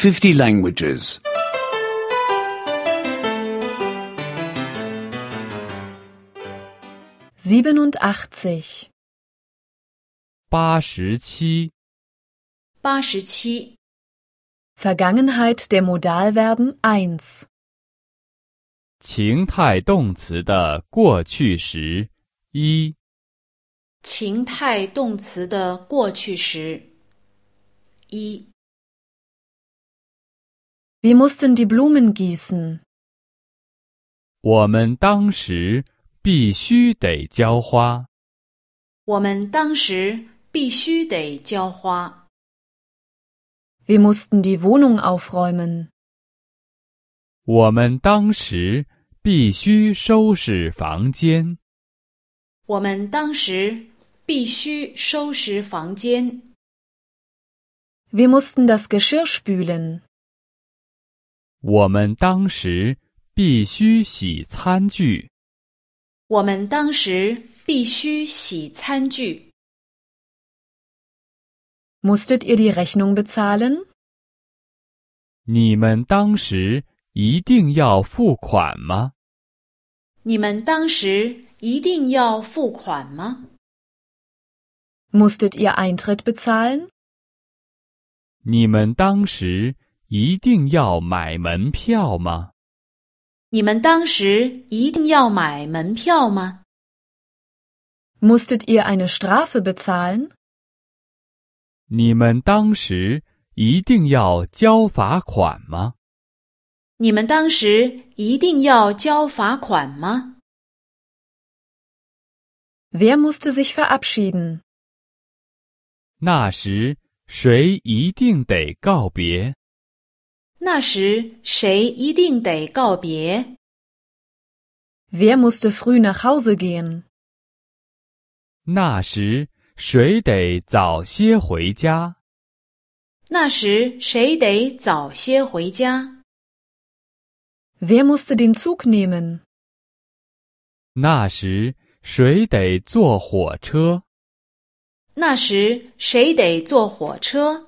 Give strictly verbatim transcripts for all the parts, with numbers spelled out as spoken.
fifty languages. 87. 八十七， 八十七， Vergangenheit der Modalverben eins. 情态动词的过去时一， 情态动词的过去时一， Wir mussten die Blumen gießen. 我们当时必须得浇花。 我们当时必须得浇花。 Wir mussten die Wohnung aufräumen. 我们当时必须收拾房间。 我们当时必须收拾房间。 Wir mussten das Geschirr spülen. 我们当时必须洗餐具。 我们当时必须洗餐具。 Musstet ihr die Rechnung bezahlen? 你们当时一定要付款吗？ 你们当时一定要付款吗？ Musstet ihr Eintritt bezahlen? 你们当时一定要买门票吗？ 你们当时一定要买门票吗？ Musstet ihr eine Strafe bezahlen? 你们当时一定要交罚款吗？ 你们当时一定要交罚款吗？ Wer musste sich verabschieden? 那时谁一定得告别？ 那时谁一定得告别？ Wer musste früh nach Hause gehen? 那时谁得早些回家？ 那时谁得早些回家？ Wer musste den Zug nehmen? 那时谁得坐火车？ 那时谁得坐火车？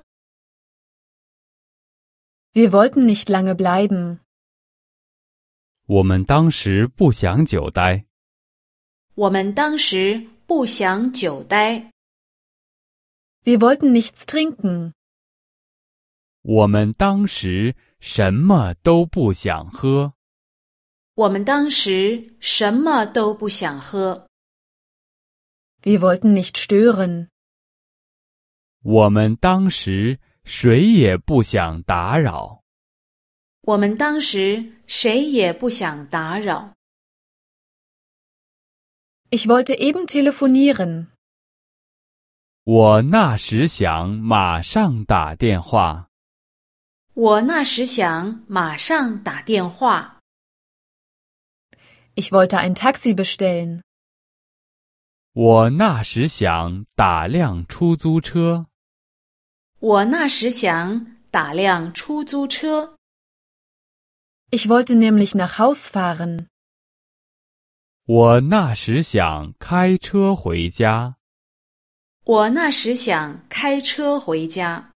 Wir wollten nicht lange bleiben. 我们当时不想久待。 我们当时不想久待。 Wir wollten nichts trinken. 我们当时什么都不想喝。 我们当时什么都不想喝。 Wir wollten nicht stören. 我们当时谁也不想打扰。 我们当时谁也不想打扰。 Ich wollte eben telefonieren. 我那时想马上打电话。 我那时想马上打电话。 Ich wollte ein Taxi bestellen. 我那时想打辆出租车。 我那时想打辆出租车。 Ich wollte nämlich nach Haus fahren. 我那时想开车回家。 我那时想开车回家。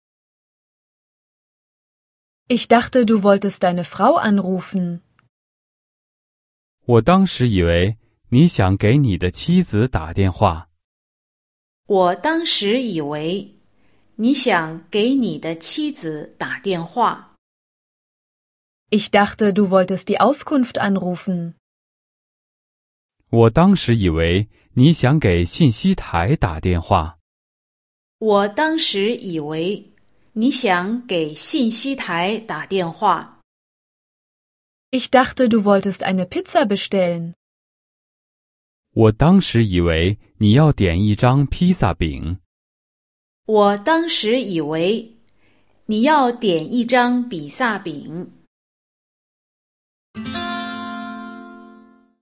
Ich dachte, du wolltest deine Frau anrufen. 我当时以为你想给你的妻子打电话。 我当时以为你想给你的妻子打电话。 Ich dachte, du wolltest die Auskunft anrufen. 我当时以为你想给信息台打电话。 我当时以为你想给信息台打电话。 Ich dachte, du wolltest eine Pizza bestellen. 我当时以为你要点一张披萨饼。 我当时以为你要点一张比萨饼。